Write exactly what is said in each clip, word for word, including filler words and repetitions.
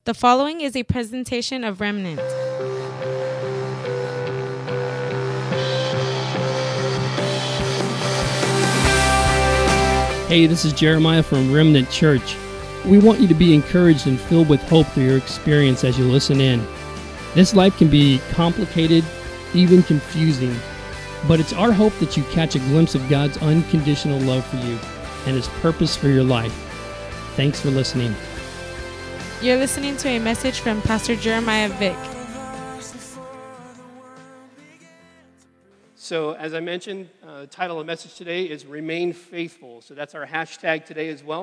The following is a presentation of Remnant. Hey, this is Jeremiah from Remnant Church. We want you to be encouraged and filled with hope through your experience as you listen in. This life can be complicated, even confusing, but it's our hope that you catch a glimpse of God's unconditional love for you and His purpose for your life. Thanks for listening. You're listening to a message from Pastor Jeremiah Vick. So, as I mentioned, uh, the title of the message today is Remain Faithful. So that's our hashtag today as well.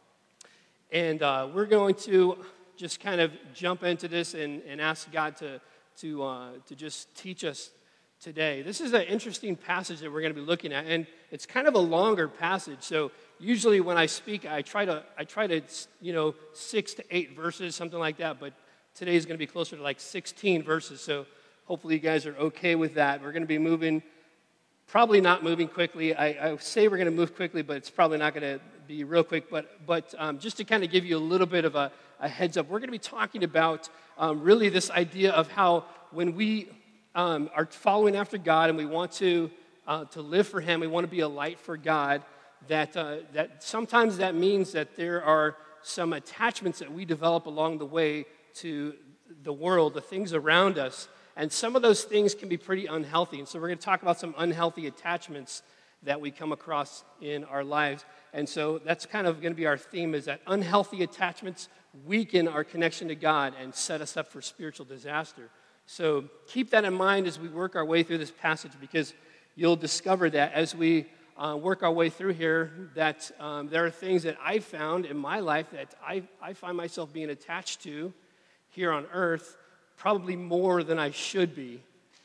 And uh, we're going to just kind of jump into this and, and ask God to, to, uh, to just teach us today. This is an interesting passage that we're going to be looking at, and it's kind of a longer passage. So usually when I speak, I try to, I try to, you know, six to eight verses, something like that, but today is going to be closer to like sixteen verses. So hopefully you guys are okay with that. We're going to be moving, probably not moving quickly. I, I say we're going to move quickly, but it's probably not going to be real quick. But but um, just to kind of give you a little bit of a, a heads up, we're going to be talking about um, really this idea of how when we um, are following after God and we want to uh, to live for Him, we want to be a light for God, that uh, that sometimes that means that there are some attachments that we develop along the way to the world, the things around us. And some of those things can be pretty unhealthy. And so we're going to talk about some unhealthy attachments that we come across in our lives. And so that's kind of going to be our theme, is that unhealthy attachments weaken our connection to God and set us up for spiritual disaster. So keep that in mind as we work our way through this passage, because you'll discover that as we uh, work our way through here, that um, there are things that I found in my life that I, I find myself being attached to here on earth, probably more than I should be,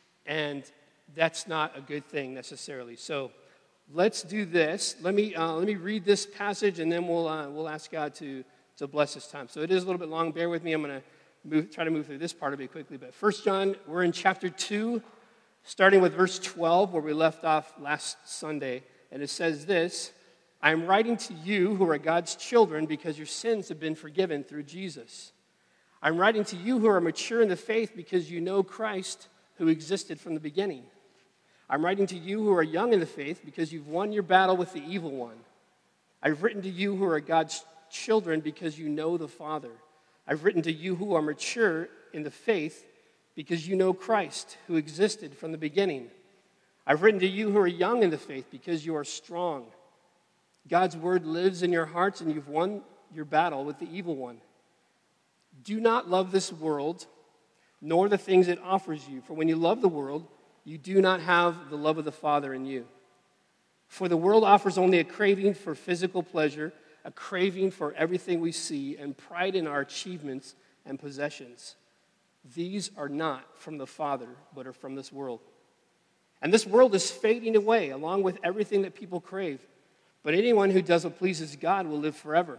and that's not a good thing necessarily. So let's do this. Let me uh, let me read this passage, and then we'll uh, we'll ask God to to bless this time. So it is a little bit long. Bear with me. I'm going to move try to move through this part of it quickly. But First John, we're in chapter two, starting with verse twelve, where we left off last Sunday, and it says this: "I am writing to you who are God's children because your sins have been forgiven through Jesus. I'm writing to you who are mature in the faith because you know Christ, who existed from the beginning. I'm writing to you who are young in the faith because you've won your battle with the evil one. I've written to you who are God's children because you know the Father. I've written to you who are mature in the faith because you know Christ, who existed from the beginning. I've written to you who are young in the faith because you are strong. God's word lives in your hearts, and you've won your battle with the evil one. Do not love this world, nor the things it offers you. For when you love the world, you do not have the love of the Father in you. For the world offers only a craving for physical pleasure, a craving for everything we see, and pride in our achievements and possessions. These are not from the Father, but are from this world. And this world is fading away, along with everything that people crave. But anyone who does what pleases God will live forever.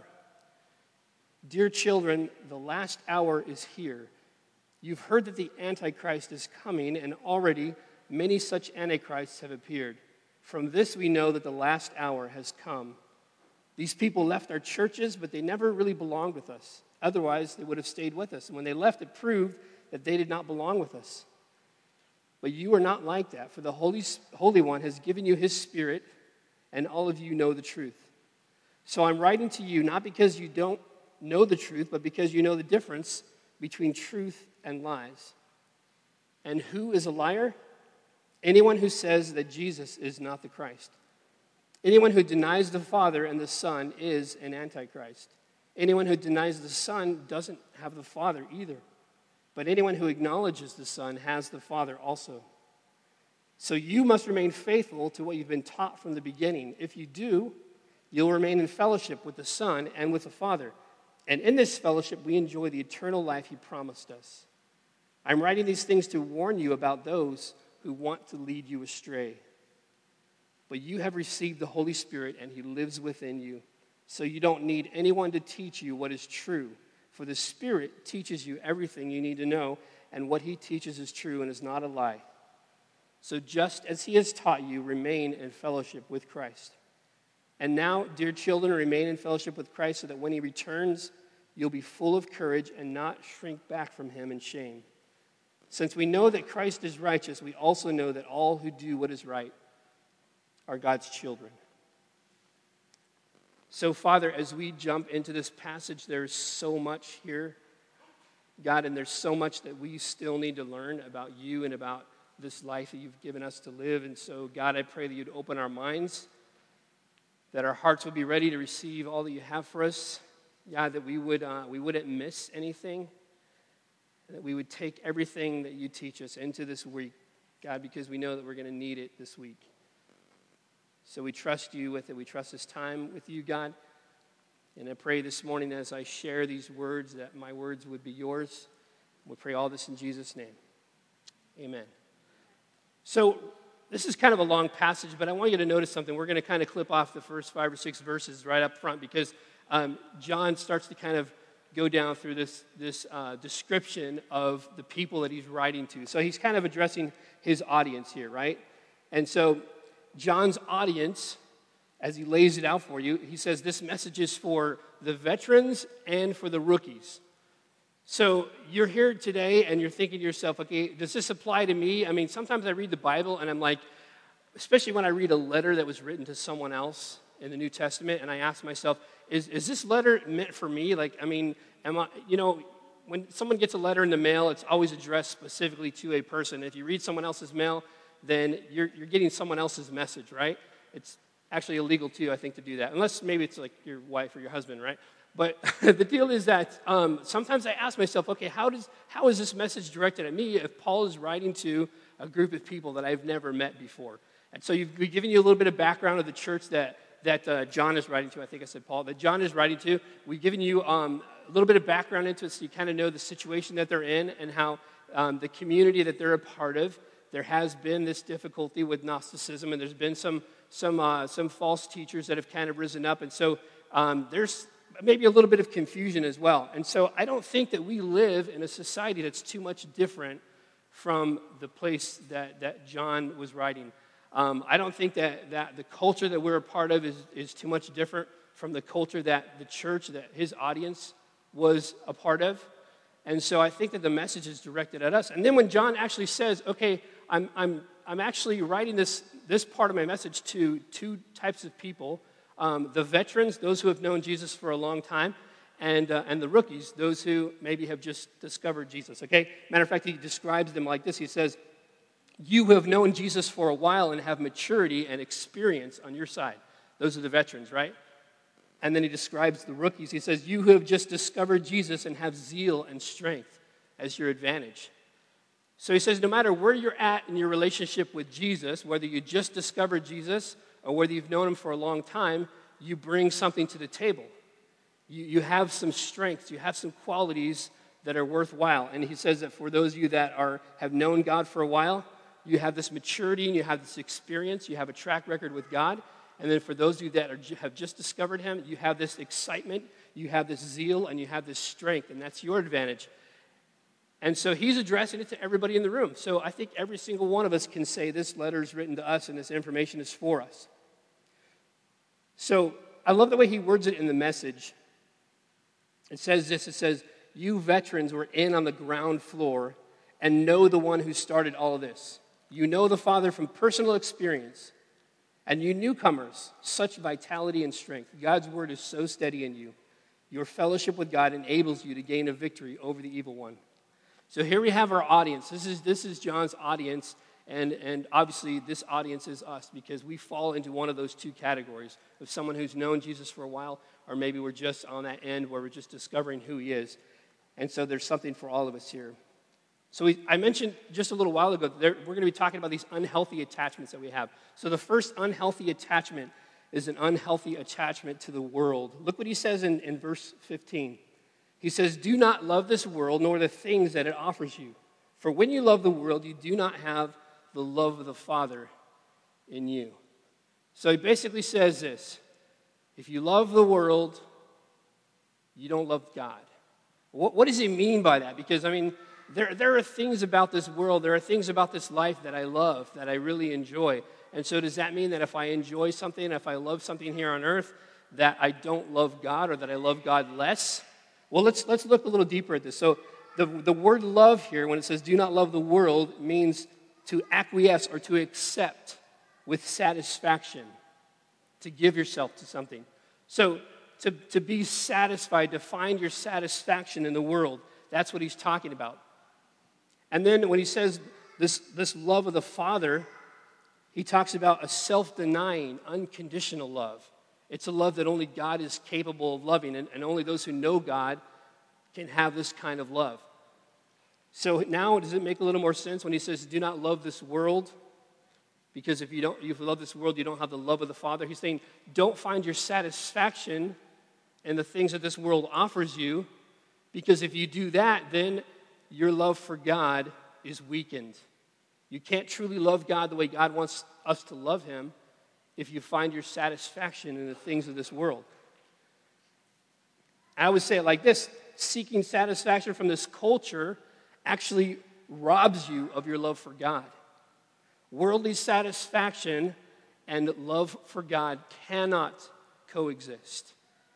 Dear children, the last hour is here. You've heard that the Antichrist is coming, and already many such Antichrists have appeared. From this we know that the last hour has come. These people left our churches, but they never really belonged with us. Otherwise, they would have stayed with us. And when they left, it proved that they did not belong with us. But you are not like that, for the Holy, Holy One has given you His Spirit, and all of you know the truth. So I'm writing to you not because you don't know the truth, but because you know the difference between truth and lies. And who is a liar? Anyone who says that Jesus is not the Christ. Anyone who denies the Father and the Son is an Antichrist. Anyone who denies the Son doesn't have the Father either. But anyone who acknowledges the Son has the Father also. So you must remain faithful to what you've been taught from the beginning. If you do, you'll remain in fellowship with the Son and with the Father. And in this fellowship, we enjoy the eternal life He promised us. I'm writing these things to warn you about those who want to lead you astray. But you have received the Holy Spirit, and He lives within you. So you don't need anyone to teach you what is true. For the Spirit teaches you everything you need to know, and what He teaches is true and is not a lie. So just as He has taught you, remain in fellowship with Christ. And now, dear children, remain in fellowship with Christ so that when He returns, you'll be full of courage and not shrink back from him in shame. Since we know that Christ is righteous, we also know that all who do what is right are God's children. So, Father, as we jump into this passage, there's so much here, God, and there's so much that we still need to learn about you and about this life that you've given us to live. And so, God, I pray that you'd open our minds, that our hearts would be ready to receive all that you have for us. God, that we, would, uh, we wouldn't miss anything, that we would take everything that you teach us into this week, God, because we know that we're going to need it this week. So we trust you with it. We trust this time with you, God. And I pray this morning as I share these words that my words would be yours. We pray all this in Jesus' name. Amen. So this is kind of a long passage, but I want you to notice something. We're going to kind of clip off the first five or six verses right up front because um, John starts to kind of go down through this, this uh, description of the people that he's writing to. So he's kind of addressing his audience here, right? And so John's audience, as he lays it out for you, he says this message is for the veterans and for the rookies. So you're here today and you're thinking to yourself, okay, does this apply to me? I mean, sometimes I read the Bible and I'm like, especially when I read a letter that was written to someone else in the New Testament, and I ask myself, is, is this letter meant for me? Like, I mean, am I, you know, when someone gets a letter in the mail, it's always addressed specifically to a person. If you read someone else's mail, then you're, you're getting someone else's message, right? It's actually illegal, too, I think, to do that. Unless maybe it's like your wife or your husband, right? But the deal is that um, sometimes I ask myself, okay, how does how is this message directed at me if Paul is writing to a group of people that I've never met before? And so you've, we've given you a little bit of background of the church that, that uh, John is writing to. I think I said Paul, that John is writing to. We've given you um, a little bit of background into it so you kind of know the situation that they're in and how um, the community that they're a part of. There has been this difficulty with Gnosticism, and there's been some some uh, some false teachers that have kind of risen up, and so um, there's maybe a little bit of confusion as well. And so I don't think that we live in a society that's too much different from the place that, that John was writing. Um, I don't think that, that the culture that we're a part of is, is too much different from the culture that the church, that his audience was a part of. And so I think that the message is directed at us. And then when John actually says, okay, I'm I'm I'm actually writing this this part of my message to two types of people, um, the veterans, those who have known Jesus for a long time, and uh, and the rookies, those who maybe have just discovered Jesus, okay? Matter of fact, he describes them like this. He says, you who have known Jesus for a while and have maturity and experience on your side. Those are the veterans, right? And then he describes the rookies. He says, you who have just discovered Jesus and have zeal and strength as your advantage. So he says, no matter where you're at in your relationship with Jesus, whether you just discovered Jesus or whether you've known him for a long time, you bring something to the table. You, you have some strengths. You have some qualities that are worthwhile. And he says that for those of you that are have known God for a while, you have this maturity and you have this experience. You have a track record with God. And then for those of you that are, have just discovered him, you have this excitement, you have this zeal, and you have this strength, and that's your advantage. And so he's addressing it to everybody in the room. So I think every single one of us can say this letter is written to us and this information is for us. So I love the way he words it in the message. It says this, it says, you veterans were in on the ground floor and know the one who started all of this. You know the Father from personal experience. And you newcomers, such vitality and strength. God's word is so steady in you. Your fellowship with God enables you to gain a victory over the evil one. So here we have our audience. This is this is John's audience, and, and obviously this audience is us because we fall into one of those two categories of someone who's known Jesus for a while, or maybe we're just on that end where we're just discovering who he is. And so there's something for all of us here. So we, I mentioned just a little while ago, that there, we're going to be talking about these unhealthy attachments that we have. So the first unhealthy attachment is an unhealthy attachment to the world. Look what he says in, in verse fifteen. He says, do not love this world nor the things that it offers you. For when you love the world, you do not have the love of the Father in you. So he basically says this. If you love the world, you don't love God. What, what does he mean by that? Because, I mean, there, there are things about this world, there are things about this life that I love, that I really enjoy. And so does that mean that if I enjoy something, if I love something here on earth, that I don't love God or that I love God less? Well, let's, let's look a little deeper at this. So the, the word love here, when it says do not love the world, means to acquiesce or to accept with satisfaction, to give yourself to something. So to, to be satisfied, to find your satisfaction in the world, that's what he's talking about. And then when he says this, this love of the Father, he talks about a self-denying, unconditional love. It's a love that only God is capable of loving, and, and only those who know God can have this kind of love. So now, does it make a little more sense when he says, do not love this world? Because if you don't, if you love this world, you don't have the love of the Father. He's saying, don't find your satisfaction in the things that this world offers you, because if you do that, then your love for God is weakened. You can't truly love God the way God wants us to love him if you find your satisfaction in the things of this world. I would say it like this: seeking satisfaction from this culture actually robs you of your love for God. Worldly satisfaction and love for God cannot coexist.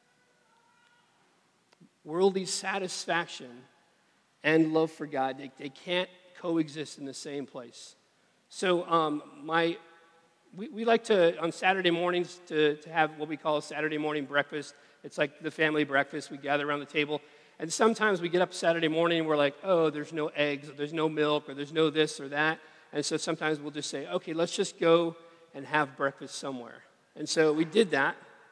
Worldly satisfaction and love for God, they, they can't coexist in the same place. So um, my we, we like to, on Saturday mornings, to, to have what we call a Saturday morning breakfast. It's like the family breakfast. We gather around the table. And sometimes we get up Saturday morning and we're like, oh, there's no eggs, or there's no milk, or there's no this or that. And so sometimes we'll just say, okay, let's just go and have breakfast somewhere. And so we did that.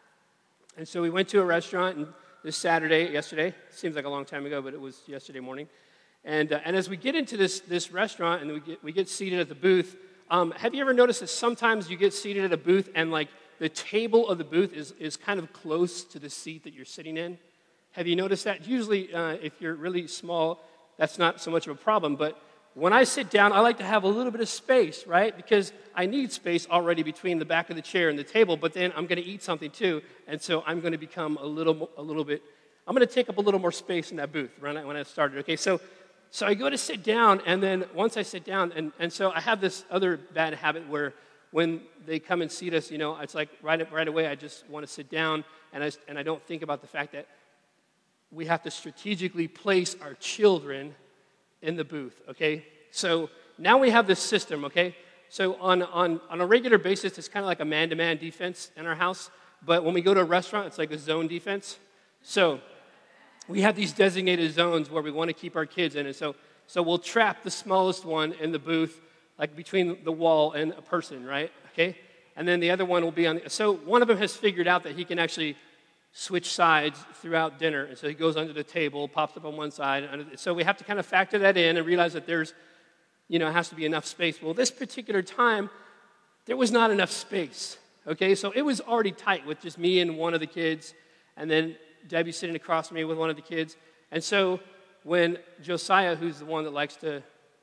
And so we went to a restaurant and this Saturday, yesterday, seems like a long time ago, but it was yesterday morning. And uh, and as we get into this this restaurant and we get we get seated at the booth, um, have you ever noticed that sometimes you get seated at a booth and like the table of the booth is is kind of close to the seat that you're sitting in? Have you noticed that? Usually, uh, if you're really small, that's not so much of a problem. But when I sit down, I like to have a little bit of space, right? Because I need space already between the back of the chair and the table. But then I'm going to eat something too, and so I'm going to become a little a little bit. I'm going to take up a little more space in that booth when I, when I started. Okay, so. So I go to sit down, and then once I sit down, and, and so I have this other bad habit where when they come and seat us, you know, it's like right right away I just want to sit down, and I, and I don't think about the fact that we have to strategically place our children in the booth, okay? So now we have this system, okay? So on, on, on a regular basis, it's kind of like a man-to-man defense in our house, but when we go to a restaurant, it's like a zone defense. So we have these designated zones where we want to keep our kids in. And so, so we'll trap the smallest one in the booth, like between the wall and a person, right? Okay? And then the other one will be on the... So one of them has figured out that he can actually switch sides throughout dinner. And so he goes under the table, pops up on one side. So we have to kind of factor that in and realize that there's, you know, has to be enough space. Well, this particular time, there was not enough space. Okay? So it was already tight with just me and one of the kids. And then Debbie sitting across from me with one of the kids. And so when Josiah, who's the one that likes to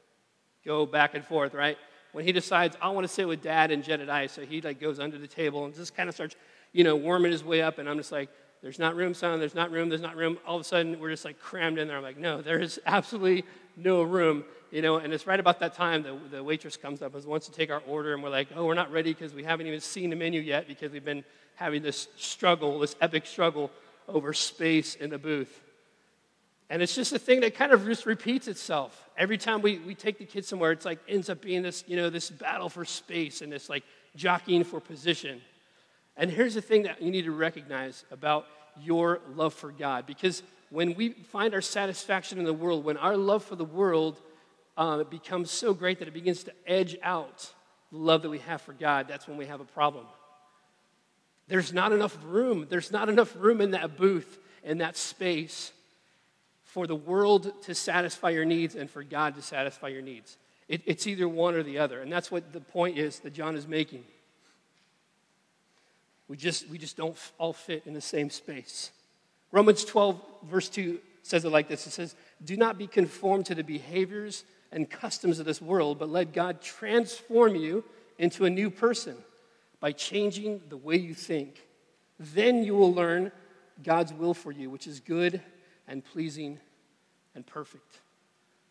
go back and forth, right? When he decides, I want to sit with Dad and Jedediah, so he like goes under the table and just kind of starts, you know, worming his way up. And I'm just like, there's not room, son. There's not room. There's not room. All of a sudden, we're just like crammed in there. I'm like, no, there is absolutely no room. You know, and it's right about that time the, the waitress comes up and wants to take our order. And we're like, oh, we're not ready because we haven't even seen the menu yet because we've been having this struggle, this epic struggle over space in the booth. And it's just a thing that kind of just repeats itself. Every time we, we take the kids somewhere, it's like ends up being this, you know, this battle for space and this like jockeying for position. And here's the thing that you need to recognize about your love for God. Because when we find our satisfaction in the world, when our love for the world uh, becomes so great that it begins to edge out the love that we have for God, that's when we have a problem. There's not enough room. There's not enough room in that booth, in that space, for the world to satisfy your needs and for God to satisfy your needs. It, it's either one or the other. And that's what the point is that John is making. We just, we just don't all fit in the same space. Romans twelve, verse two says it like this. It says, do not be conformed to the behaviors and customs of this world, but let God transform you into a new person by changing the way you think. Then you will learn God's will for you, which is good and pleasing and perfect.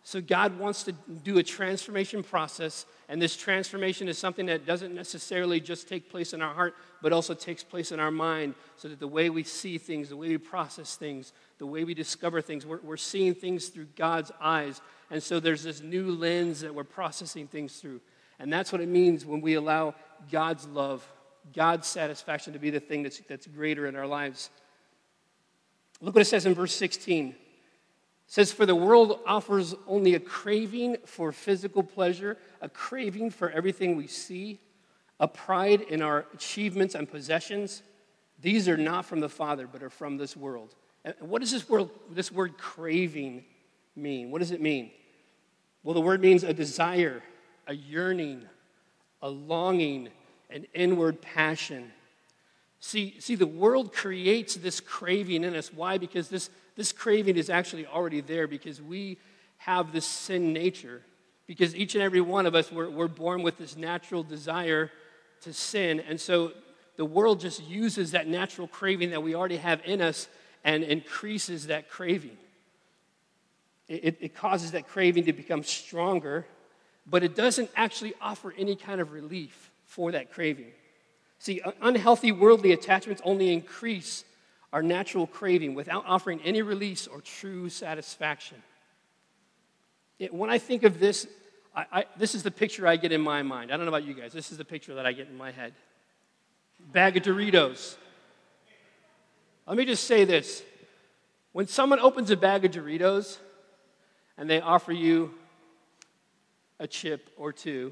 So God wants to do a transformation process, and this transformation is something that doesn't necessarily just take place in our heart, but also takes place in our mind, so that the way we see things, the way we process things, the way we discover things, we're, we're seeing things through God's eyes. And so there's this new lens that we're processing things through. And that's what it means when we allow God's love, God's satisfaction to be the thing that's, that's greater in our lives. Look what it says in verse sixteen. It says, for the world offers only a craving for physical pleasure, a craving for everything we see, a pride in our achievements and possessions. These are not from the Father, but are from this world. And what does this word, this word craving mean? What does it mean? Well, the word means a desire, a yearning, a longing, an inward passion. See, see, the world creates this craving in us. Why? Because this, this craving is actually already there because we have this sin nature. Because each and every one of us, we're, we're born with this natural desire to sin. And so the world just uses that natural craving that we already have in us and increases that craving. It, it causes that craving to become stronger, but it doesn't actually offer any kind of relief for that craving. See, unhealthy worldly attachments only increase our natural craving without offering any release or true satisfaction. It, when I think of this, I, I, this is the picture I get in my mind. I don't know about you guys. This is the picture that I get in my head. Bag of Doritos. Let me just say this. When someone opens a bag of Doritos and they offer you a chip or two,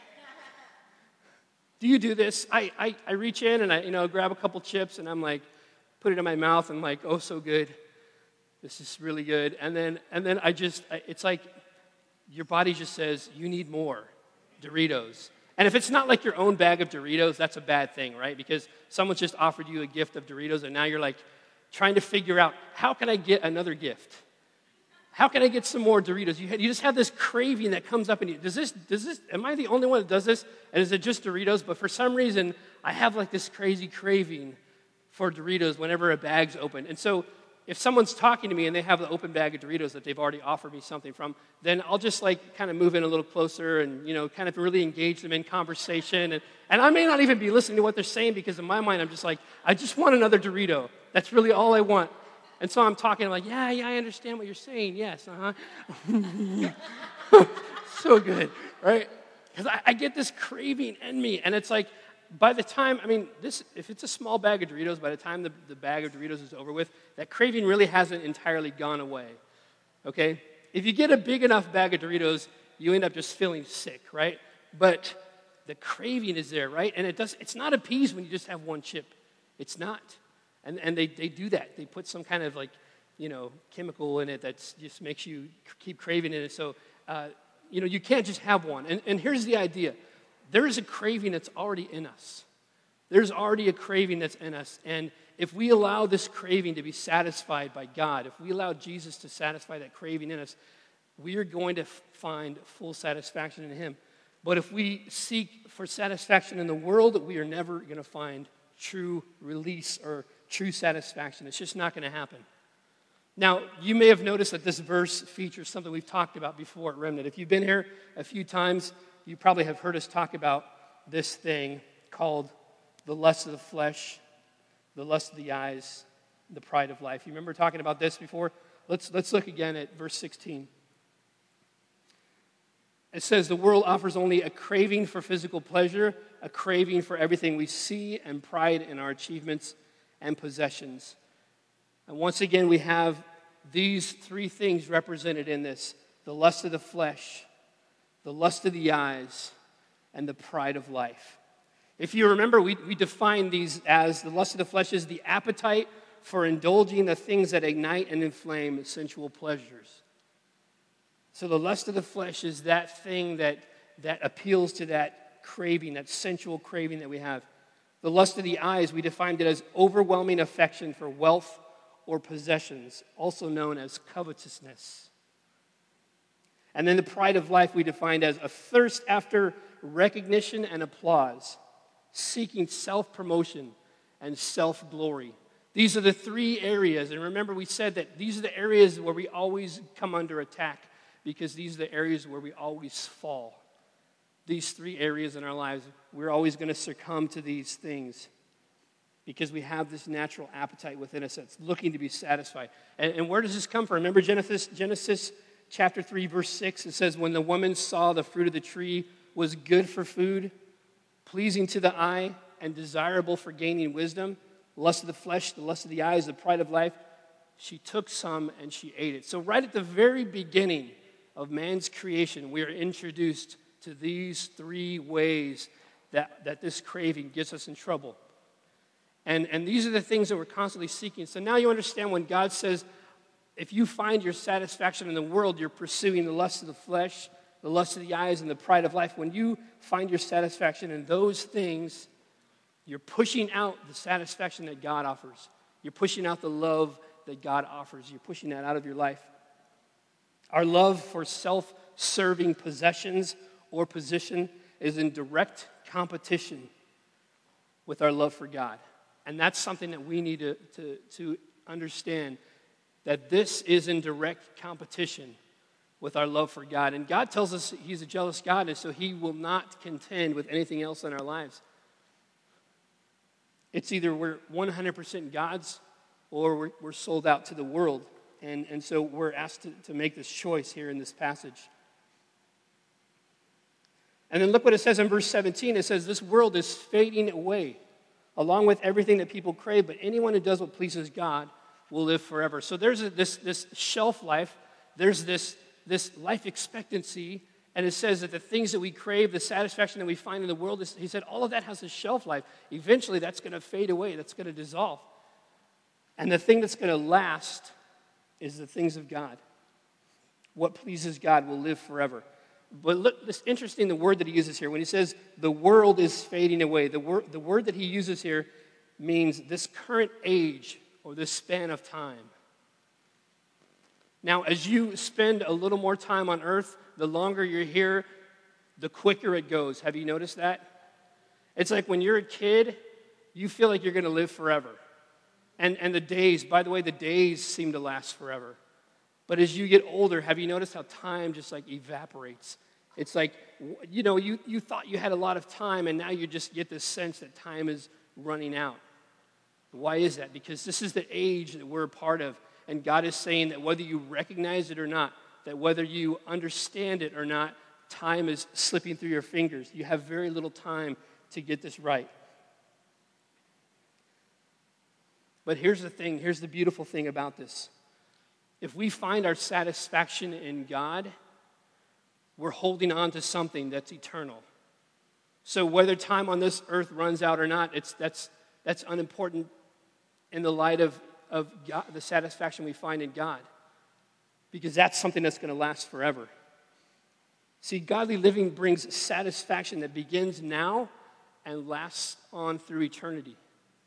do you do this? I, I, I reach in and I you know grab a couple chips and I'm like, put it in my mouth and I'm like, oh, so good. This is really good. And then and then I just, it's like your body just says, you need more Doritos. And if it's not like your own bag of Doritos, that's a bad thing, right? Because someone's just offered you a gift of Doritos and now you're like trying to figure out, how can I get another gift? How can I get some more Doritos? You, you just have this craving that comes up in you. Does this, does this, am I the only one that does this? And is it just Doritos? But for some reason, I have like this crazy craving for Doritos whenever a bag's open. And so if someone's talking to me and they have the open bag of Doritos that they've already offered me something from, then I'll just like kind of move in a little closer and, you know, kind of really engage them in conversation. And, and I may not even be listening to what they're saying because in my mind, I'm just like, I just want another Dorito. That's really all I want. And so I'm talking, I'm like, yeah, yeah, I understand what you're saying. Yes, uh-huh. So good, right? Because I, I get this craving in me. And it's like, by the time, I mean, this if it's a small bag of Doritos, by the time the, the bag of Doritos is over with, that craving really hasn't entirely gone away, okay? If you get a big enough bag of Doritos, you end up just feeling sick, right? But the craving is there, right? And it does. It's not appeased when you just have one chip. It's not. And and they, they do that. They put some kind of like, you know, chemical in it that just makes you keep craving it. So, uh, you know, you can't just have one. And, and here's the idea. There is a craving that's already in us. There's already a craving that's in us. And if we allow this craving to be satisfied by God, if we allow Jesus to satisfy that craving in us, we are going to find full satisfaction in Him. But if we seek for satisfaction in the world, we are never going to find true release or true satisfaction. It's just not going to happen. Now, you may have noticed that this verse features something we've talked about before at Remnant. If you've been here a few times, you probably have heard us talk about this thing called the lust of the flesh, the lust of the eyes, the pride of life. You remember talking about this before? Let's, let's look again at verse sixteen. It says, the world offers only a craving for physical pleasure, a craving for everything we see, and pride in our achievements and possessions. And once again, we have these three things represented in this: the lust of the flesh, the lust of the eyes, and the pride of life. If you remember, we, we define these as the lust of the flesh is the appetite for indulging the things that ignite and inflame sensual pleasures. So the lust of the flesh is that thing that, that appeals to that craving, that sensual craving that we have. The lust of the eyes, we defined it as overwhelming affection for wealth or possessions, also known as covetousness. And then the pride of life we defined as a thirst after recognition and applause, seeking self-promotion and self-glory. These are the three areas. And remember, we said that these are the areas where we always come under attack because these are the areas where we always fall. These three areas in our lives, we're always going to succumb to these things because we have this natural appetite within us that's looking to be satisfied. And, and where does this come from? Remember Genesis, Genesis chapter three, verse six? It says, when the woman saw the fruit of the tree was good for food, pleasing to the eye, and desirable for gaining wisdom, lust of the flesh, the lust of the eyes, the pride of life, she took some and she ate it. So right at the very beginning of man's creation, we are introduced to these three ways that, that this craving gets us in trouble. And, and these are the things that we're constantly seeking. So now you understand when God says, if you find your satisfaction in the world, you're pursuing the lust of the flesh, the lust of the eyes, and the pride of life. When you find your satisfaction in those things, you're pushing out the satisfaction that God offers. You're pushing out the love that God offers. You're pushing that out of your life. Our love for self-serving possessions or position is in direct competition with our love for God. And that's something that we need to, to, to understand, that this is in direct competition with our love for God. And God tells us he's a jealous God, and so he will not contend with anything else in our lives. It's either we're one hundred percent God's or we're, we're sold out to the world. And, and so we're asked to, to make this choice here in this passage. And then look what it says in verse seventeen. It says, this world is fading away, along with everything that people crave, but anyone who does what pleases God will live forever. So there's a, this, this shelf life, there's this, this life expectancy, and it says that the things that we crave, the satisfaction that we find in the world, is, he said all of that has a shelf life. Eventually that's going to fade away, that's going to dissolve. And the thing that's going to last is the things of God. What pleases God will live forever. But look, it's interesting the word that he uses here. When he says the world is fading away, the word, the word that he uses here means this current age or this span of time. Now, as you spend a little more time on earth, the longer you're here, the quicker it goes. Have you noticed that? It's like when you're a kid, you feel like you're going to live forever. And, and the days, by the way, the days seem to last forever. But as you get older, have you noticed how time just like evaporates? It's like, you know, you, you thought you had a lot of time, and now you just get this sense that time is running out. Why is that? Because this is the age that we're a part of. And God is saying that whether you recognize it or not, that whether you understand it or not, time is slipping through your fingers. You have very little time to get this right. But here's the thing, here's the beautiful thing about this. If we find our satisfaction in God, we're holding on to something that's eternal. So whether time on this earth runs out or not, it's that's that's unimportant in the light of, of God, the satisfaction we find in God. Because that's something that's going to last forever. See, godly living brings satisfaction that begins now and lasts on through eternity.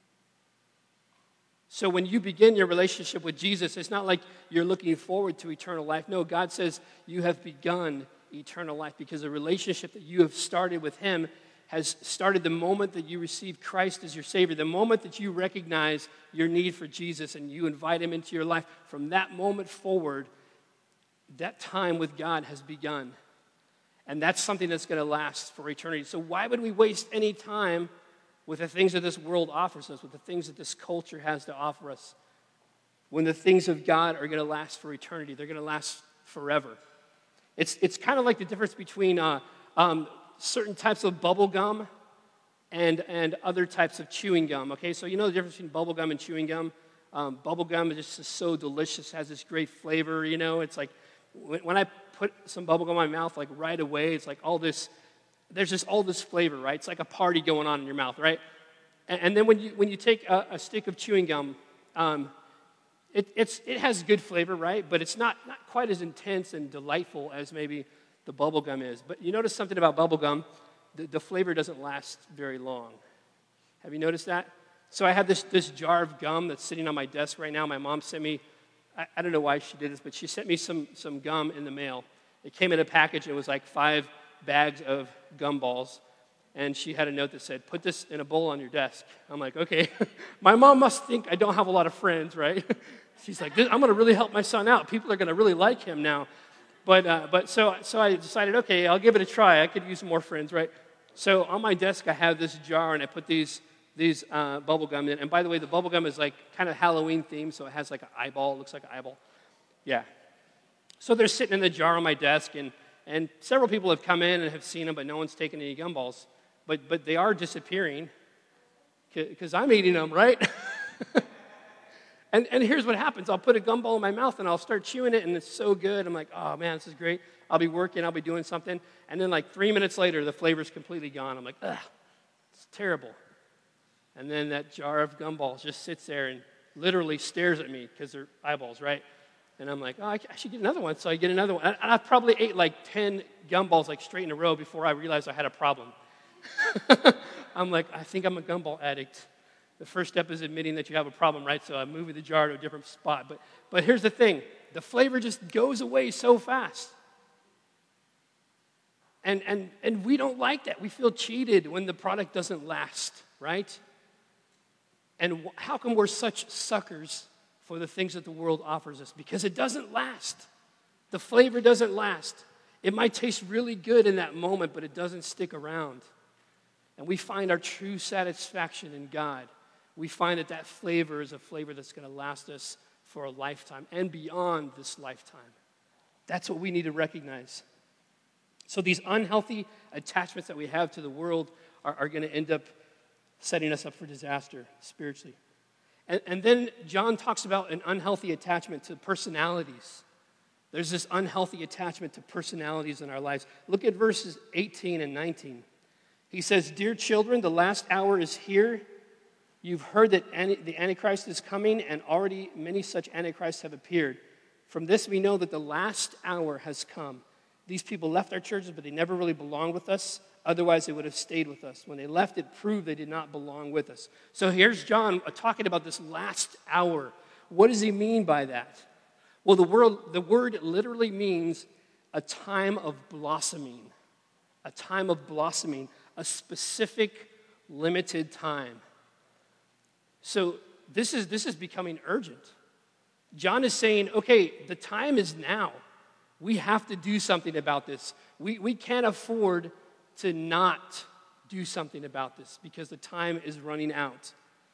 So when you begin your relationship with Jesus, it's not like you're looking forward to eternal life. No, God says you have begun eternal life because the relationship that you have started with him has started the moment that you receive Christ as your Savior, the moment that you recognize your need for Jesus and you invite him into your life. From that moment forward, that time with God has begun. And that's something that's going to last for eternity. So why would we waste any time with the things that this world offers us, with the things that this culture has to offer us, when the things of God are going to last for eternity? They're going to last forever. It's it's kind of like the difference between uh, um, certain types of bubble gum and, and other types of chewing gum, okay? So you know the difference between bubble gum and chewing gum? Um, bubble gum is just so delicious, has this great flavor, you know? It's like when, when I put some bubble gum in my mouth, like right away, it's like all this, there's just all this flavor, right? It's like a party going on in your mouth, right? And, and then when you when you take a, a stick of chewing gum, um, it it's it has good flavor, right? But it's not not quite as intense and delightful as maybe the bubble gum is. But you notice something about bubble gum, the, the flavor doesn't last very long. Have you noticed that? So I have this this jar of gum that's sitting on my desk right now. My mom sent me, I, I don't know why she did this, but she sent me some some gum in the mail. It came in a package. It was like five bags of gumballs, and she had a note that said, put this in a bowl on your desk. I'm like, okay. My mom must think I don't have a lot of friends, right? She's like, I'm going to really help my son out. People are going to really like him now. But uh, but so so I decided, okay, I'll give it a try. I could use more friends, right? So on my desk I have this jar, and I put these these uh, bubble gum in. And by the way, the bubble gum is like kind of Halloween themed, so it has like an eyeball. It looks like an eyeball. Yeah. So they're sitting in the jar on my desk, and and several people have come in and have seen them, but no one's taken any gumballs. But but they are disappearing because I'm eating them, right? And, and here's what happens. I'll put a gumball in my mouth, and I'll start chewing it, and it's so good. I'm like, oh, man, this is great. I'll be working. I'll be doing something. And then like three minutes later, the flavor's completely gone. I'm like, ugh, it's terrible. And then that jar of gumballs just sits there and literally stares at me because they're eyeballs, right? And I'm like, oh, I should get another one. So I get another one. And I probably ate like ten gumballs like straight in a row before I realized I had a problem. I'm like, I think I'm a gumball addict. The first step is admitting that you have a problem, right? So I'm moving the jar to a different spot. But, but here's the thing. The flavor just goes away so fast. And, and, and we don't like that. We feel cheated when the product doesn't last, right? And how come we're such suckers for the things that the world offers us? Because it doesn't last. The flavor doesn't last. It might taste really good in that moment, but it doesn't stick around. And we find our true satisfaction in God. We find that that flavor is a flavor that's going to last us for a lifetime and beyond this lifetime. That's what we need to recognize. So these unhealthy attachments that we have to the world are, are going to end up setting us up for disaster spiritually. And, and then John talks about an unhealthy attachment to personalities. There's this unhealthy attachment to personalities in our lives. Look at verses eighteen and nineteen. He says, "Dear children, the last hour is here. You've heard that the Antichrist is coming, and already many such Antichrists have appeared. From this we know that the last hour has come. These people left our churches, but they never really belonged with us. Otherwise, they would have stayed with us. When they left, it proved they did not belong with us." So here's John talking about this last hour. What does he mean by that? Well, the word, the word literally means a time of blossoming. A time of blossoming. A specific, limited time. So this is this is becoming urgent. John is saying, okay, the time is now. We have to do something about this. We, we can't afford to not do something about this because the time is running out.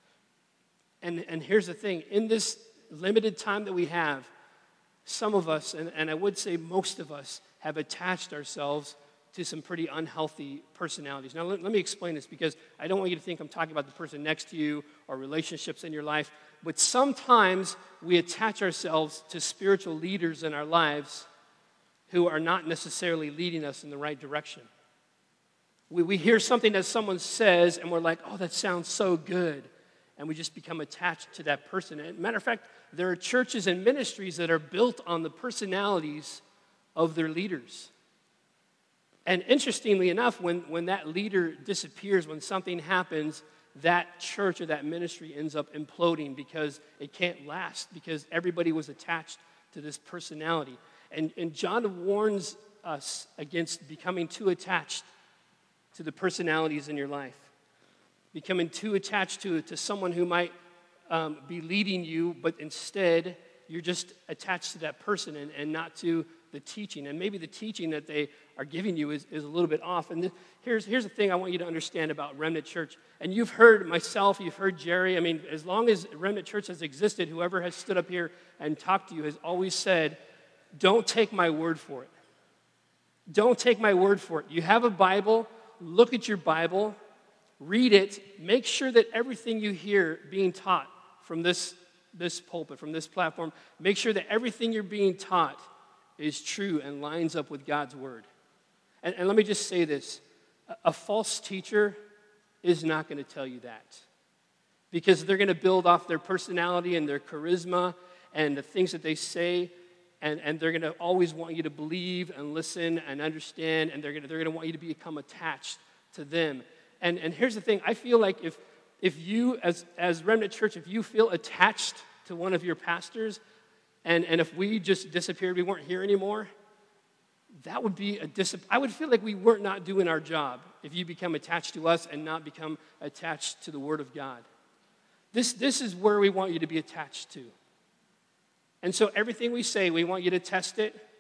And, and here's the thing. In this limited time that we have, some of us, and, and I would say most of us, have attached ourselves to some pretty unhealthy personalities. Now, let, let me explain this because I don't want you to think I'm talking about the person next to you or relationships in your life, but sometimes we attach ourselves to spiritual leaders in our lives who are not necessarily leading us in the right direction. We, we hear something that someone says, and we're like, oh, that sounds so good, and we just become attached to that person. And matter of fact, there are churches and ministries that are built on the personalities of their leaders. And interestingly enough, when, when that leader disappears, when something happens, that church or that ministry ends up imploding because it can't last, because everybody was attached to this personality. And, and John warns us against becoming too attached to the personalities in your life. Becoming too attached to, to someone who might um, be leading you, but instead you're just attached to that person and, and not to the teaching. And maybe the teaching that they are giving you is, is a little bit off. And th- here's, here's the thing I want you to understand about Remnant Church. And you've heard myself, you've heard Jerry. I mean, as long as Remnant Church has existed, whoever has stood up here and talked to you has always said, don't take my word for it. Don't take my word for it. You have a Bible, look at your Bible, read it, make sure that everything you hear being taught from this, this pulpit, from this platform, make sure that everything you're being taught is true and lines up with God's word. And, and let me just say this. A, a false teacher is not going to tell you that. Because they're going to build off their personality and their charisma and the things that they say, and, and they're going to always want you to believe and listen and understand, and they're going to, they're going to want you to become attached to them. And, and here's the thing. I feel like if, if you, as, as Remnant Church, if you feel attached to one of your pastors, And, and if we just disappeared, we weren't here anymore, that would be a dis- I would feel like we weren't not doing our job if you become attached to us and not become attached to the Word of God. This, this is where we want you to be attached to. And so everything we say, we want you to test it.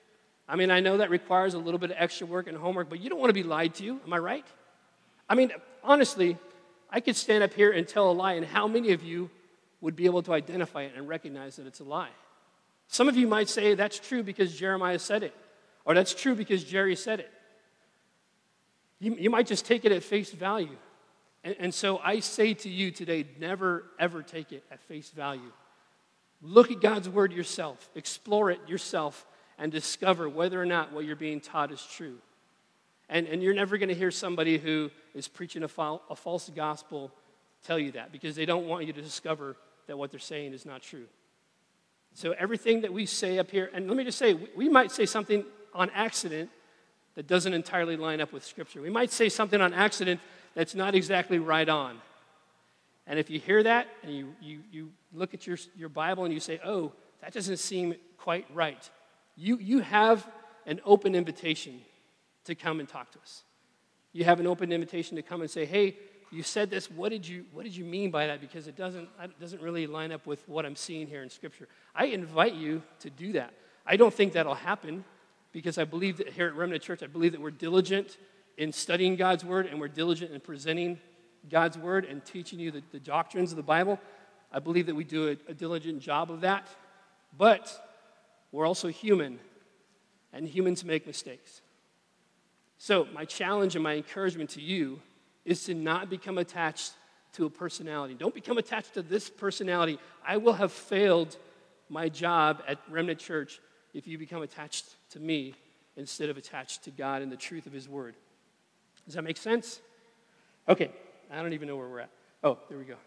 I mean, I know that requires a little bit of extra work and homework, but you don't want to be lied to. Am I right? I mean, honestly, I could stand up here and tell a lie, and how many of you would be able to identify it and recognize that it's a lie? Some of you might say that's true because Jeremiah said it, or that's true because Jerry said it. You, you might just take it at face value. And, and so I say to you today, never, ever take it at face value. Look at God's word yourself, explore it yourself, and discover whether or not what you're being taught is true. And, and you're never going to hear somebody who is preaching a, fal- a false gospel tell you that, because they don't want you to discover that what they're saying is not true. So everything that we say up here, and let me just say, we, we might say something on accident that doesn't entirely line up with Scripture. We might say something on accident that's not exactly right on. And if you hear that, and you, you, you look at your, your Bible and you say, oh, that doesn't seem quite right, you, you have an open invitation to come and talk to us. You have an open invitation to come and say, hey, you said this, what did you what did you mean by that? Because it doesn't, it doesn't really line up with what I'm seeing here in Scripture. I invite you to do that. I don't think that'll happen, because I believe that here at Remnant Church, I believe that we're diligent in studying God's Word, and we're diligent in presenting God's Word and teaching you the, the doctrines of the Bible. I believe that we do a, a diligent job of that. But we're also human, and humans make mistakes. So my challenge and my encouragement to you is to not become attached to a personality. Don't become attached to this personality. I will have failed my job at Remnant Church if you become attached to me instead of attached to God and the truth of His Word. Does that make sense? Okay, I don't even know where we're at. Oh, there we go.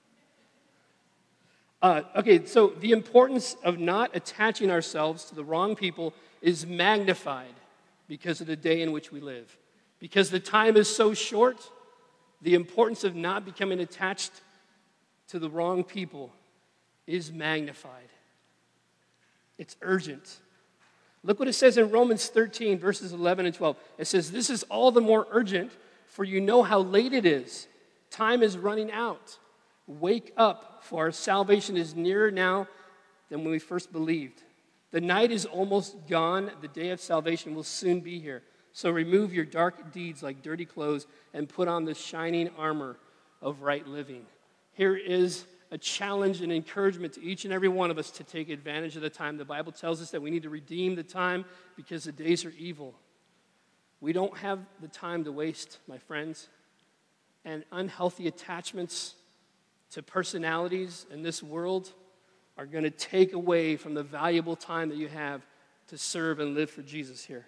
Uh, okay, so the importance of not attaching ourselves to the wrong people is magnified because of the day in which we live. Because the time is so short, the importance of not becoming attached to the wrong people is magnified. It's urgent. Look what it says in Romans thirteen, verses eleven and twelve. It says, this is all the more urgent, for you know how late it is. Time is running out. Wake up, for our salvation is nearer now than when we first believed. The night is almost gone. The day of salvation will soon be here. So remove your dark deeds like dirty clothes and put on the shining armor of right living. Here is a challenge and encouragement to each and every one of us to take advantage of the time. The Bible tells us that we need to redeem the time because the days are evil. We don't have the time to waste, my friends. And unhealthy attachments to personalities in this world are going to take away from the valuable time that you have to serve and live for Jesus here.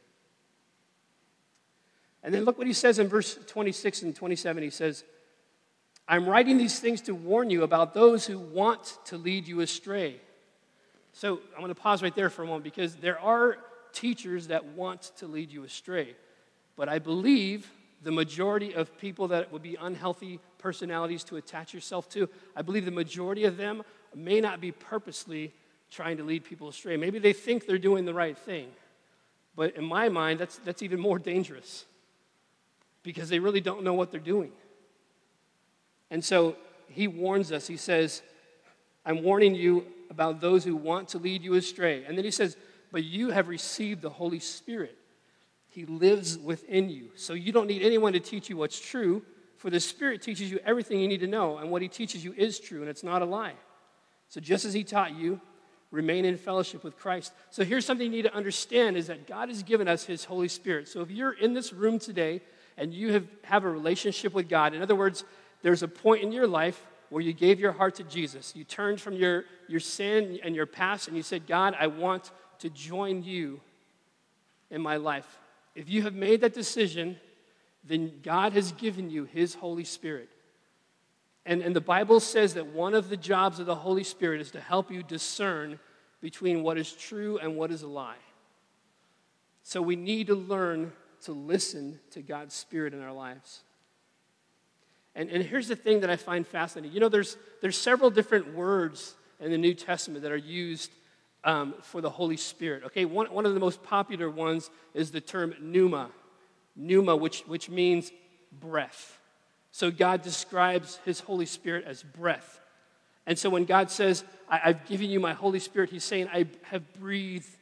And then look what he says in verse twenty-six and twenty-seven. He says, I'm writing these things to warn you about those who want to lead you astray. So I'm going to pause right there for a moment, because there are teachers that want to lead you astray. But I believe the majority of people that would be unhealthy personalities to attach yourself to, I believe the majority of them may not be purposely trying to lead people astray. Maybe they think they're doing the right thing. But in my mind, that's, that's even more dangerous, because they really don't know what they're doing. And so he warns us. He says, I'm warning you about those who want to lead you astray. And then he says, but you have received the Holy Spirit. He lives within you. So you don't need anyone to teach you what's true, for the Spirit teaches you everything you need to know, and what he teaches you is true, and it's not a lie. So just as he taught you, remain in fellowship with Christ. So here's something you need to understand, is that God has given us his Holy Spirit. So if you're in this room today and you have, have a relationship with God, in other words, there's a point in your life where you gave your heart to Jesus. You turned from your, your sin and your past, and you said, God, I want to join you in my life. If you have made that decision, then God has given you his Holy Spirit. And, and the Bible says that one of the jobs of the Holy Spirit is to help you discern between what is true and what is a lie. So we need to learn to listen to God's Spirit in our lives. And, and here's the thing that I find fascinating. You know, there's, there's several different words in the New Testament that are used um, for the Holy Spirit. Okay, one, one of the most popular ones is the term pneuma. Pneuma, which, which means breath. So God describes his Holy Spirit as breath. And so when God says, I, I've given you my Holy Spirit, he's saying, I have breathed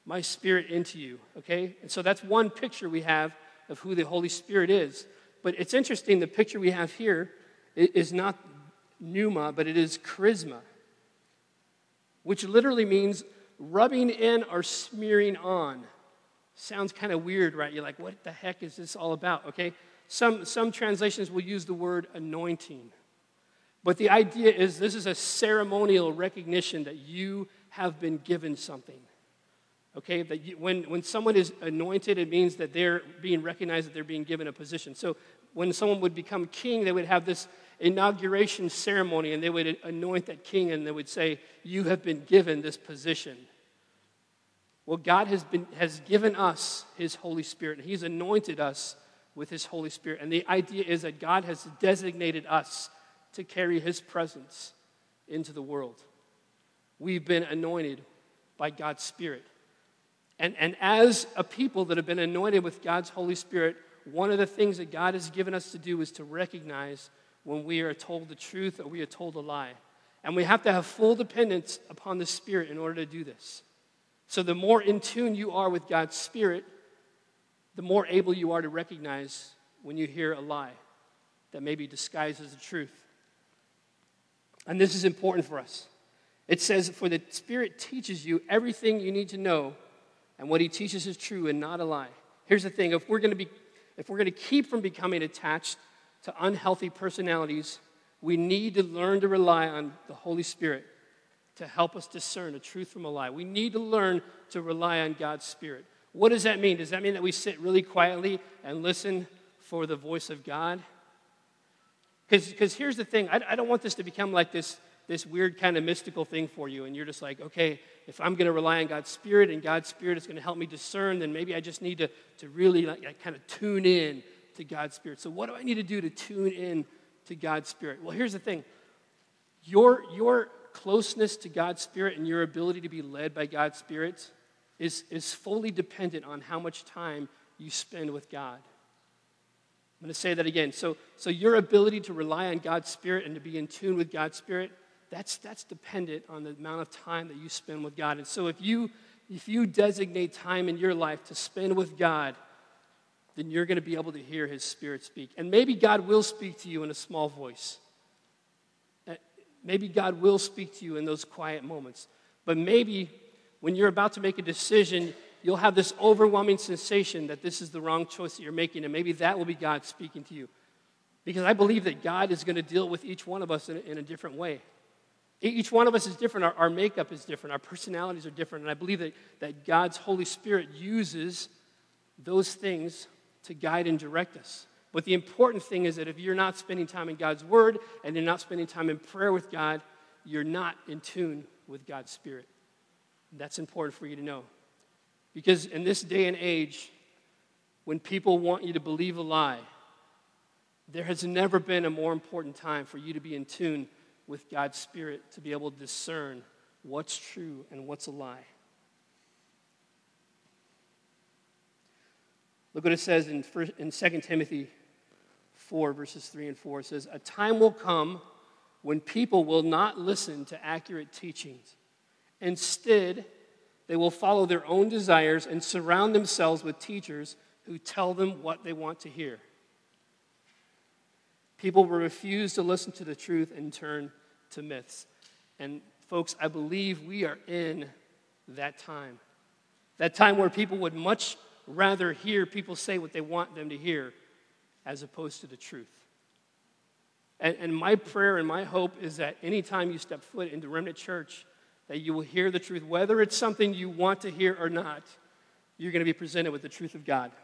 my Spirit into you, okay? And so that's one picture we have of who the Holy Spirit is. But it's interesting, the picture we have here is not pneuma, but it is charisma, which literally means rubbing in or smearing on. Sounds kind of weird, right? You're like, what the heck is this all about, okay? Some, some translations will use the word anointing. But the idea is this is a ceremonial recognition that you have been given something. Okay, that you, when, when someone is anointed, it means that they're being recognized, that they're being given a position. So when someone would become king, they would have this inauguration ceremony, and they would anoint that king, and they would say, you have been given this position. Well, God has been has given us His Holy Spirit, and He's anointed us with His Holy Spirit. And the idea is that God has designated us to carry His presence into the world. We've been anointed by God's Spirit. And, and as a people that have been anointed with God's Holy Spirit, one of the things that God has given us to do is to recognize when we are told the truth or we are told a lie. And we have to have full dependence upon the Spirit in order to do this. So the more in tune you are with God's Spirit, the more able you are to recognize when you hear a lie that may be disguised as the truth. And this is important for us. It says, for the Spirit teaches you everything you need to know, and what He teaches is true and not a lie. Here's the thing, if we're going to be, if we're going to keep from becoming attached to unhealthy personalities, we need to learn to rely on the Holy Spirit to help us discern a truth from a lie. We need to learn to rely on God's Spirit. What does that mean? Does that mean that we sit really quietly and listen for the voice of God? Because here's the thing, I, I don't want this to become like this, this weird kind of mystical thing for you, and you're just like, okay, if I'm going to rely on God's Spirit and God's Spirit is going to help me discern, then maybe I just need to, to really like, like, kind of tune in to God's Spirit. So what do I need to do to tune in to God's Spirit? Well, here's the thing. Your, your closeness to God's Spirit and your ability to be led by God's Spirit is, is fully dependent on how much time you spend with God. I'm going to say that again. So, so your ability to rely on God's Spirit and to be in tune with God's Spirit, That's that's dependent on the amount of time that you spend with God. And so if you if you designate time in your life to spend with God, then you're going to be able to hear His Spirit speak. And maybe God will speak to you in a small voice. Maybe God will speak to you in those quiet moments. But maybe when you're about to make a decision, you'll have this overwhelming sensation that this is the wrong choice that you're making, and maybe that will be God speaking to you. Because I believe that God is going to deal with each one of us in a, in a different way. Each one of us is different. Our, our makeup is different. Our personalities are different. And I believe that, that God's Holy Spirit uses those things to guide and direct us. But the important thing is that if you're not spending time in God's Word and you're not spending time in prayer with God, you're not in tune with God's Spirit. That's important for you to know. Because in this day and age, when people want you to believe a lie, there has never been a more important time for you to be in tune with God's Spirit to be able to discern what's true and what's a lie. Look what it says in, first, in Second Timothy four, verses three and four. It says, a time will come when people will not listen to accurate teachings. Instead, they will follow their own desires and surround themselves with teachers who tell them what they want to hear. People will refuse to listen to the truth and turn to myths. And folks, I believe we are in that time. That time where people would much rather hear people say what they want them to hear as opposed to the truth. And, and my prayer and my hope is that anytime you step foot into Remnant Church, that you will hear the truth. Whether it's something you want to hear or not, you're going to be presented with the truth of God.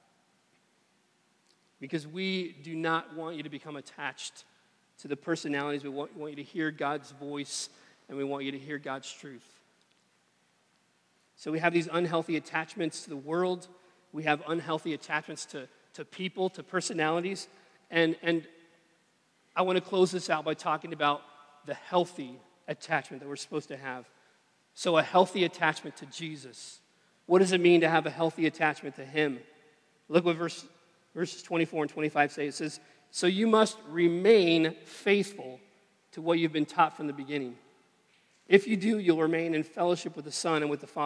Because we do not want you to become attached to the personalities. We want, we want you to hear God's voice, and we want you to hear God's truth. So we have these unhealthy attachments to the world. We have unhealthy attachments to, to people, to personalities. And, and I want to close this out by talking about the healthy attachment that we're supposed to have. So a healthy attachment to Jesus. What does it mean to have a healthy attachment to Him? Look what verse Verses twenty-four and twenty-five say. It says, so you must remain faithful to what you've been taught from the beginning. If you do, you'll remain in fellowship with the Son and with the Father.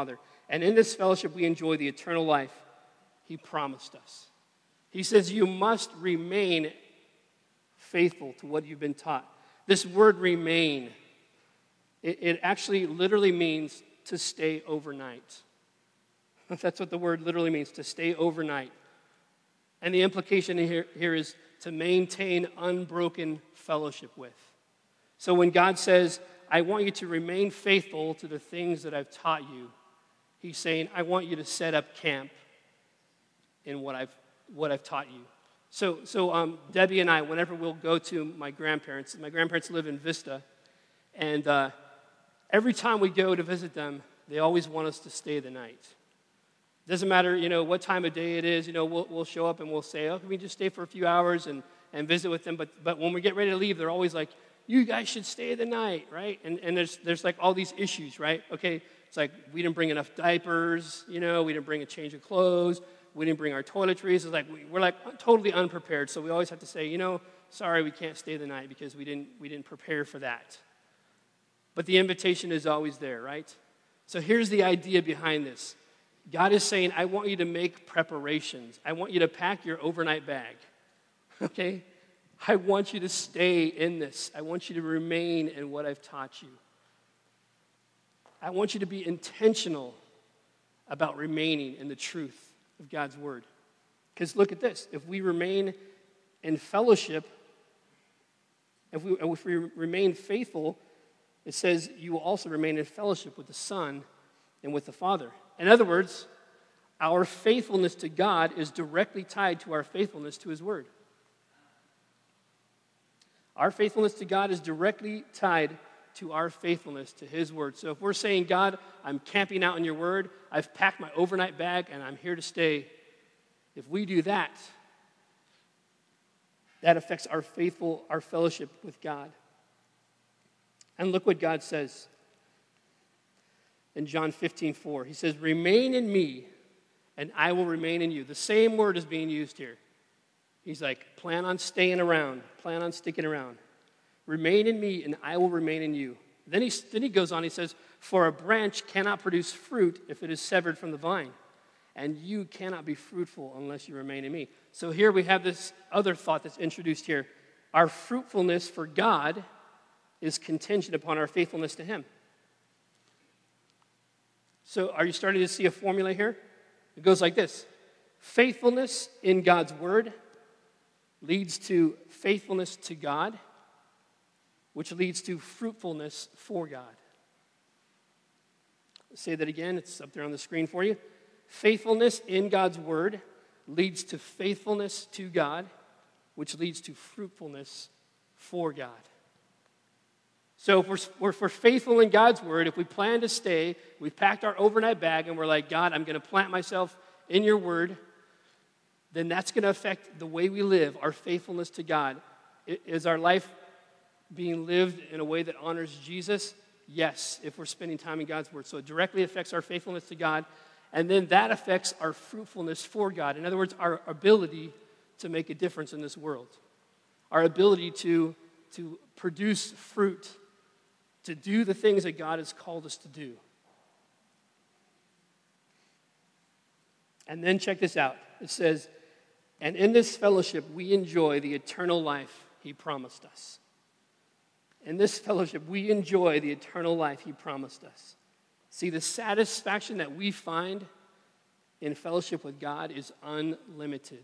And in this fellowship, we enjoy the eternal life he promised us. He says you must remain faithful to what you've been taught. This word remain, it, it actually literally means to stay overnight. That's what the word literally means, to stay overnight. And the implication here, here is to maintain unbroken fellowship with. So when God says, I want you to remain faithful to the things that I've taught you, he's saying, I want you to set up camp in what I've what I've taught you. So, so um, Debbie and I, whenever we'll go to my grandparents, my grandparents live in Vista, and uh, every time we go to visit them, they always want us to stay the night. Doesn't matter, you know, what time of day it is. You know, we'll we'll show up and we'll say, oh, can we just stay for a few hours and, and visit with them? But but when we get ready to leave, they're always like, you guys should stay the night, right? And and there's there's like all these issues, right? Okay, it's like we didn't bring enough diapers, you know, we didn't bring a change of clothes. We didn't bring our toiletries. It's like we, we're like totally unprepared. So we always have to say, you know, sorry, we can't stay the night because we didn't we didn't prepare for that. But the invitation is always there, right? So here's the idea behind this. God is saying, I want you to make preparations. I want you to pack your overnight bag. Okay? I want you to stay in this. I want you to remain in what I've taught you. I want you to be intentional about remaining in the truth of God's word. Because look at this. If we remain in fellowship, if we, if we remain faithful, it says you will also remain in fellowship with the Son and with the Father. In other words, our faithfulness to God is directly tied to our faithfulness to his word. Our faithfulness to God is directly tied to our faithfulness to his word. So if we're saying, God, I'm camping out in your word, I've packed my overnight bag, and I'm here to stay, if we do that, that affects our faithful, our fellowship with God. And look what God says in John fifteen four. He says, remain in me, and I will remain in you. The same word is being used here. He's like, plan on staying around, plan on sticking around. Remain in me, and I will remain in you. Then he, then he goes on, he says, for a branch cannot produce fruit if it is severed from the vine, and you cannot be fruitful unless you remain in me. So here we have this other thought that's introduced here. Our fruitfulness for God is contingent upon our faithfulness to him. So are you starting to see a formula here? It goes like this. Faithfulness in God's word leads to faithfulness to God, which leads to fruitfulness for God. I'll say that again. It's up there on the screen for you. Faithfulness in God's word leads to faithfulness to God, which leads to fruitfulness for God. So if we're, if we're faithful in God's word, if we plan to stay, we've packed our overnight bag, and we're like, God, I'm going to plant myself in your word, then that's going to affect the way we live, our faithfulness to God. Is our life being lived in a way that honors Jesus? Yes, if we're spending time in God's word. So it directly affects our faithfulness to God, and then that affects our fruitfulness for God. In other words, our ability to make a difference in this world. Our ability to, to produce fruit, to do the things that God has called us to do. And then check this out. It says, and in this fellowship we enjoy the eternal life he promised us. In this fellowship we enjoy the eternal life he promised us. See, the satisfaction that we find in fellowship with God is unlimited.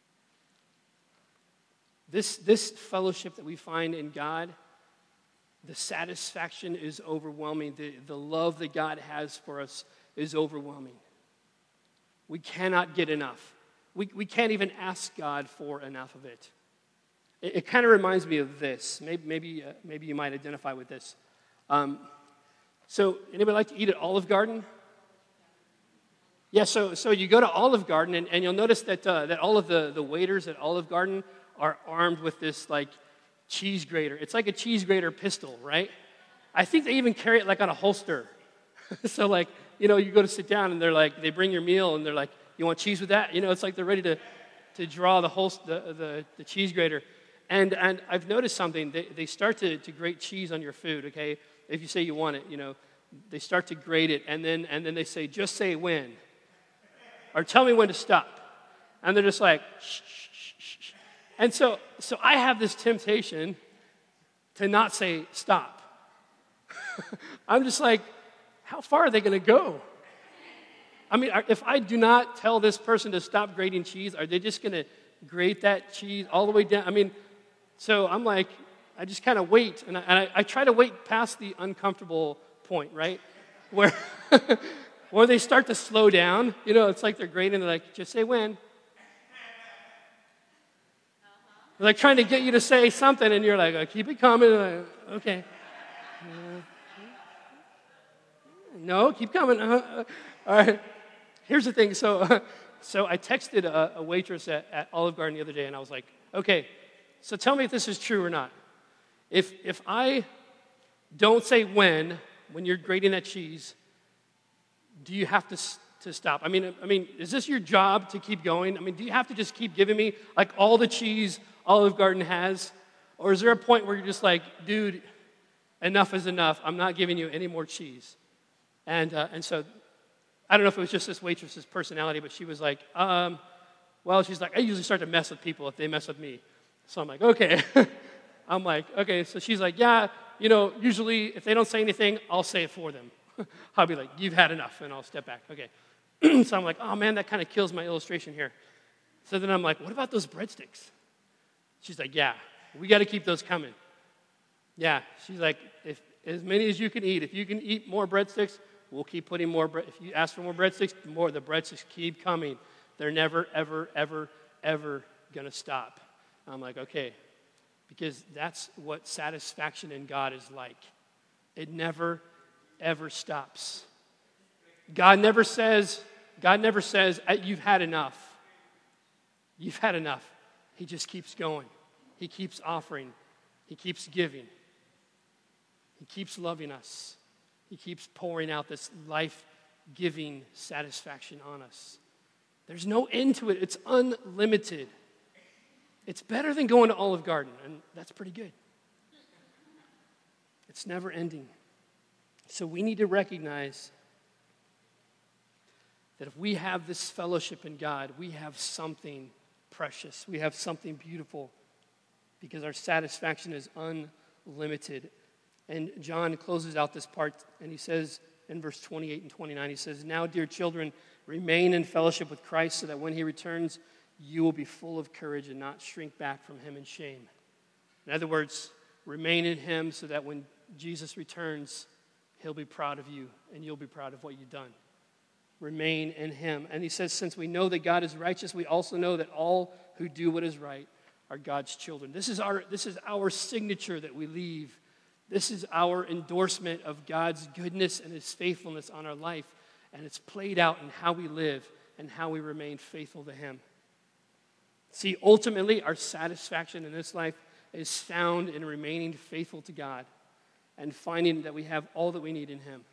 This, this fellowship that we find in God, the satisfaction is overwhelming. The, the love that God has for us is overwhelming. We cannot get enough. We, we can't even ask God for enough of it. It, it kind of reminds me of this. Maybe maybe, uh, maybe you might identify with this. Um, so anybody like to eat at Olive Garden? Yeah, so so you go to Olive Garden, and, and you'll notice that uh, that all of the, the waiters at Olive Garden are armed with this, like, cheese grater. It's like a cheese grater pistol, right? I think they even carry it, like, on a holster. So, like, you know, you go to sit down, and they're like, they bring your meal, and they're like, you want cheese with that? You know, it's like they're ready to, to draw the, whole, the, the, the cheese grater. And and I've noticed something. They, they start to, to grate cheese on your food, okay? If you say you want it, you know. they start to grade it, and then and then they say, just say when. Or tell me when to stop. And they're just like, shh, shh, shh, shh. And so, so I have this temptation to not say stop. I'm just like, how far are they going to go? I mean, if I do not tell this person to stop grating cheese, are they just going to grate that cheese all the way down? I mean, so I'm like, I just kind of wait, and I, and I, I try to wait past the uncomfortable point, right? Where, where they start to slow down. You know, it's like they're grating, they're like, just say when. They're like trying to get you to say something, and you're like, oh, keep it coming. Like, okay. Uh, no, keep coming. Uh, all right. Here's the thing. So, uh, so I texted a, a waitress at, at Olive Garden the other day, and I was like, okay, so tell me if this is true or not. If if I don't say when, when you're grating that cheese, do you have to to stop? I mean, I mean, is this your job to keep going? I mean, do you have to just keep giving me like all the cheese Olive Garden has? Or is there a point where you're just like, dude, enough is enough. I'm not giving you any more cheese. And uh, and so I don't know if it was just this waitress's personality, but she was like, um, well, she's like, I usually start to mess with people if they mess with me. So I'm like, okay. I'm like, okay. So she's like, yeah, you know, usually if they don't say anything, I'll say it for them. I'll be like, you've had enough, and I'll step back. Okay. So I'm like, oh, man, that kind of kills my illustration here. So then I'm like, what about those breadsticks? She's like, yeah, we got to keep those coming. Yeah. She's like, if as many as you can eat. If you can eat more breadsticks, we'll keep putting more bread. If you ask for more breadsticks, more the breadsticks keep coming. They're never, ever, ever, ever going to stop. I'm like, okay, because that's what satisfaction in God is like. It never, ever stops. God never says, God never says, you've had enough. You've had enough. He just keeps going. He keeps offering. He keeps giving. He keeps loving us. He keeps pouring out this life-giving satisfaction on us. There's no end to it. It's unlimited. It's better than going to Olive Garden, and that's pretty good. It's never ending. So we need to recognize that if we have this fellowship in God, we have something precious. We have something beautiful because our satisfaction is unlimited. And John closes out this part, and he says in verse twenty-eight and twenty-nine, he says, now, dear children, remain in fellowship with Christ so that when he returns, you will be full of courage and not shrink back from him in shame. In other words, remain in him so that when Jesus returns, he'll be proud of you and you'll be proud of what you've done. Remain in him. And he says, since we know that God is righteous, we also know that all who do what is right are God's children. This is our, this is our signature that we leave. This is our endorsement of God's goodness and his faithfulness on our life. And it's played out in how we live and how we remain faithful to him. See, ultimately, our satisfaction in this life is found in remaining faithful to God and finding that we have all that we need in him.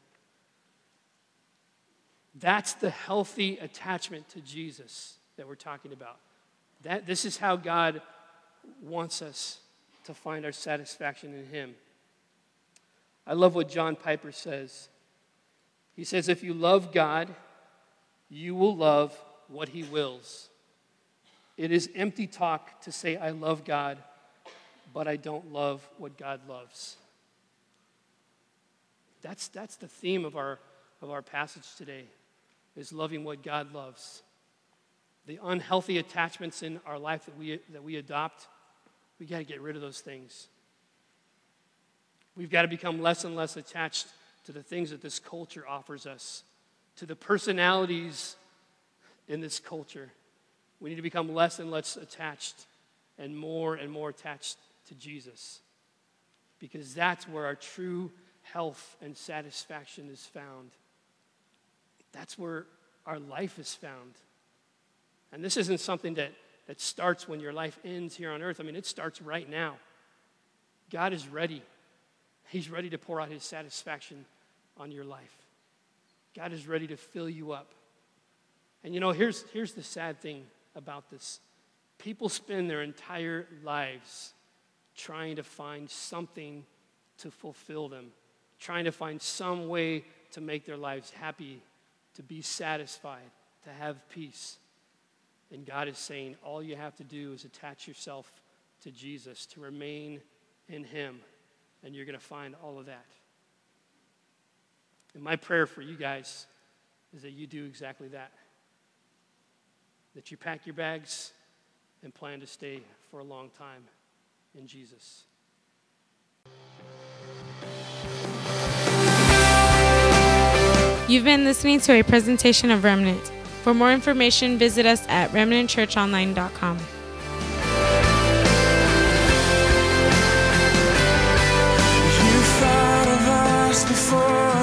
That's the healthy attachment to Jesus that we're talking about. That, this is how God wants us to find our satisfaction in him. I love what John Piper says. He says, if you love God, you will love what he wills. It is empty talk to say, I love God, but I don't love what God loves. That's, that's the theme of our, of our passage today, is loving what God loves. The unhealthy attachments in our life that we, that we adopt, we got to get rid of those things. We've got to become less and less attached to the things that this culture offers us, to the personalities in this culture. We need to become less and less attached and more and more attached to Jesus, because that's where our true health and satisfaction is found. That's where our life is found. And this isn't something that, that starts when your life ends here on earth. I mean, it starts right now. God is ready. He's ready to pour out his satisfaction on your life. God is ready to fill you up. And you know, here's, here's the sad thing about this. People spend their entire lives trying to find something to fulfill them, trying to find some way to make their lives happy, to be satisfied, to have peace. And God is saying all you have to do is attach yourself to Jesus, to remain in him, and you're going to find all of that. And my prayer for you guys is that you do exactly that. That you pack your bags and plan to stay for a long time in Jesus. You've been listening to a presentation of Remnant. For more information, visit us at remnant church online dot com. You thought of us before